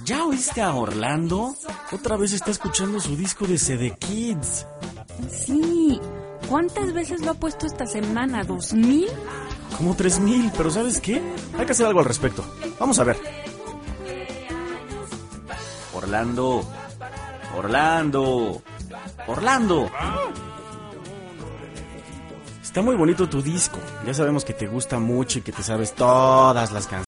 ¿Ya oíste a Orlando? Otra vez está escuchando su disco de CD Kids. Sí. ¿Cuántas veces lo ha puesto esta semana? ¿2,000? Como 3,000, pero ¿sabes qué? Hay que hacer algo al respecto. Vamos a ver. Orlando. Está muy bonito tu disco. Ya sabemos que te gusta mucho y que te sabes todas las canciones.